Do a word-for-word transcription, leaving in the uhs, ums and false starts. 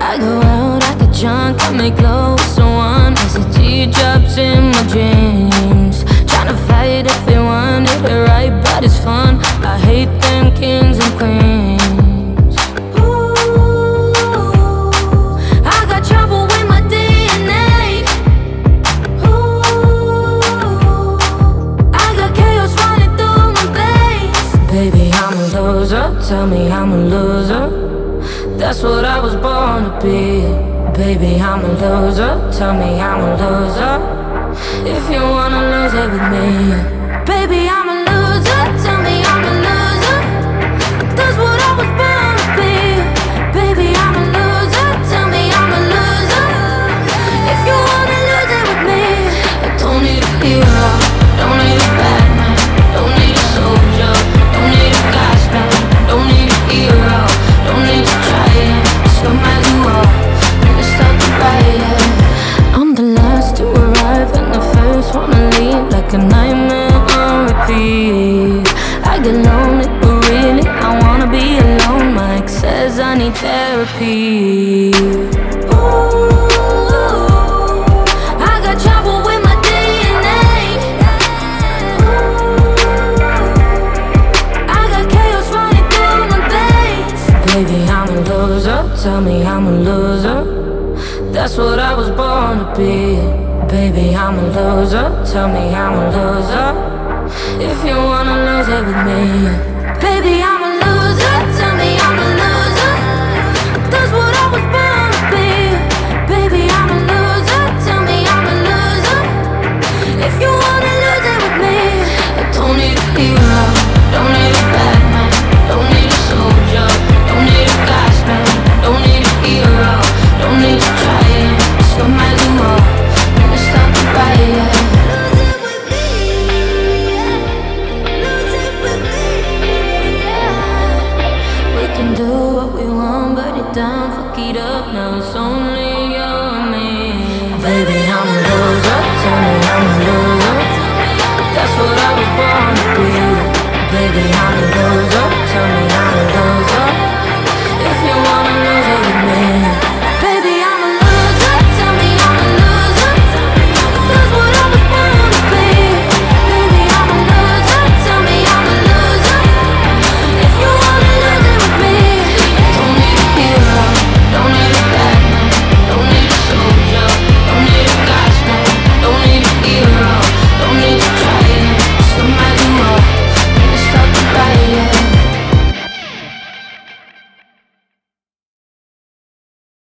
I go out, I get drunk, I make love with someone as the teardrops in my dreams. Tryna fight everyone, hit it right, but it's fun. I hate them kings and queens. Ooh, I got trouble with my D N A. Ooh, I got chaos running through my veins. Baby, I'm a loser, tell me I'm a loser. That's what I was born to be. Baby, I'm a loser, tell me I'm a loser. If you wanna lose it with me. Baby, I'm a loser, tell me I'm a loser. That's what I was born to be. Baby, I'm a loser, tell me I'm a loser. If you wanna lose it with me. I don't need a hero, don't need a bad man, don't need a soldier, don't need a godsman, don't need a hero, don't need to try it. Just no matter who you are, let's start the riot. I'm the last to arrive and the first one to leave, like a nightmare on repeat. I get lonely, but really I wanna be alone. My ex says I need therapy. Ooh, I got trouble with my D N A. Ooh, I got chaos running through my veins. Baby, I'm a loser, tell me I'm a loser. That's what I was born to be. Baby, I'm a loser, tell me I'm a loser. If you wanna lose it with me. Baby, I'm